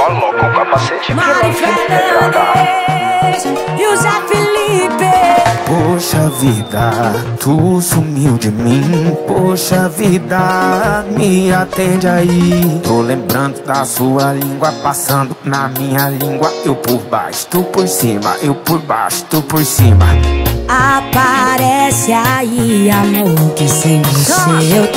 Coloca o capacete. Mari Fernandes e o Zé Felipe. Poxa vida, tu sumiu de mim. Poxa vida, me atende aí. Tô lembrando da sua língua passando na minha língua. Eu por baixo, tu por cima. Eu por baixo, tu por cima. Aparece aí, amor, que sem você eu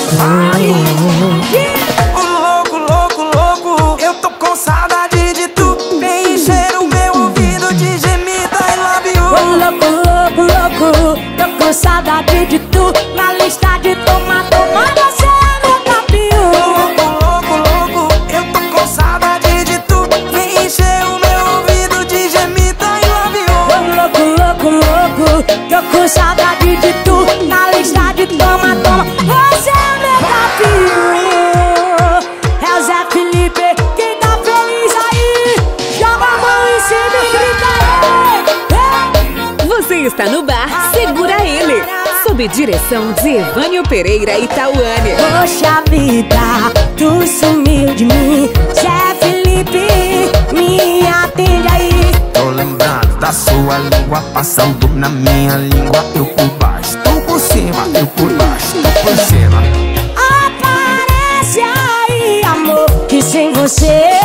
tô. Louco, louco, louco, eu tô com saudade de tu. Vem encher o meu ouvido de gemido, I love you. Ô louco, louco, louco, tô com saudade de tu. Na lista de toma, você é meu campeão. Louco, louco, louco, eu tô com saudade de tu. Vem encher o meu ouvido de gemido, I love you. Ô louco, louco, louco, tô com saudade de tu. Na lista de toma, você é meu campeão. É o Zé Felipe, quem tá feliz aí, joga a mão em cima e grita aí. Você está no bar Segura Ele, sob direção de Evânio Pereira e Tauane. Poxa vida, tu sumiu de mim. Zé Felipe, me atende aí. Tô lembrando da sua língua passando na minha língua. Eu por baixo, tu por cima. Eu por baixo, tu por cima. Aparece aí, amor, que sem você